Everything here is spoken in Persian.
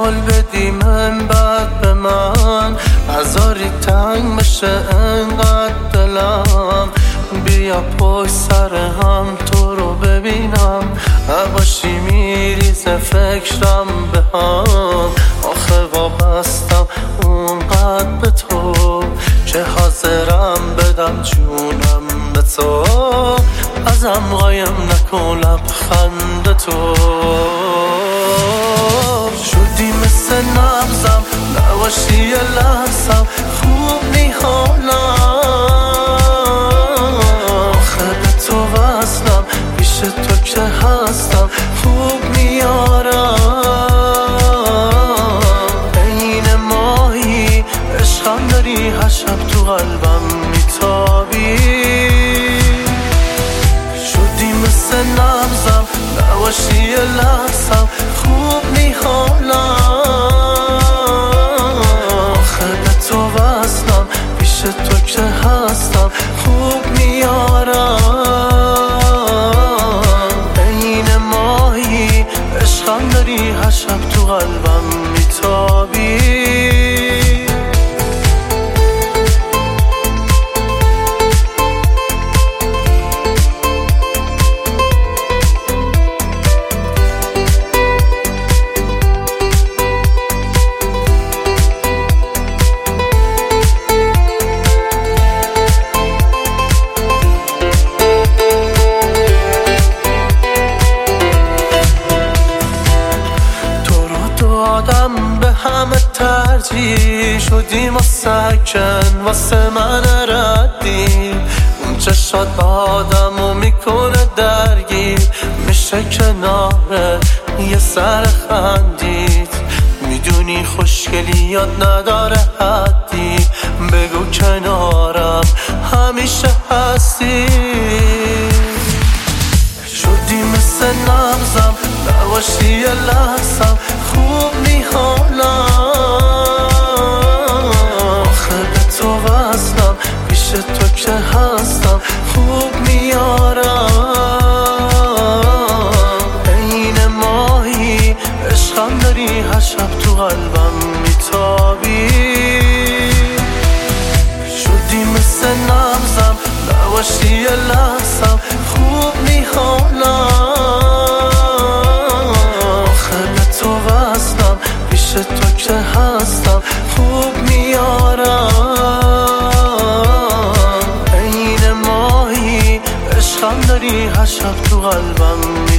حال بدی من بعد به من نذاری تنگ بشه انقدر دلم. بیا پشت سر هم تو رو ببینم، نباشی میریزه فکرم به هم. آخه وابستم اونقدر به تو که حاضرم بدم جونم به تو. ازم قایم نکن لبخند تو. شدی مثل نبضم، نباشی یه لحظم خوب نی حالم. آخه به تو وصلم، پیش تو که هستم خوب میارم. عین ماهی عشقم داری، هر شب تو قلبم میتابی. شدی مثل نبضم، نباشی یه لحظم خوب نی حالم. آخه به تو وصلم، پیش تو که هستم خوب میارم. عین ماهی عشقم داری، هر شب تو قلبم میتابی. آدم به همه ترجیح شدی ما سکن واسه من ردی. اون چشات با آدمو میکنه درگیر، میشه کناره یه سر خندید. میدونی خوشگلیات نداره حدی، بگو کنارم همیشه هستی. شدی مثل نبضم، نباشی یه لحظم خوب نی حالم. آخه به تو وصلم، پیش تو که هستم خوب میارم. عین ماهی عشقم داری، هر شب تو قلبم میتابی. شدی مثل نبضم، نباشی یه لحظم خوب نی حالم. تو که هستم خوب میارم. عین ماهی عشقم داری، هر شب تو قلبم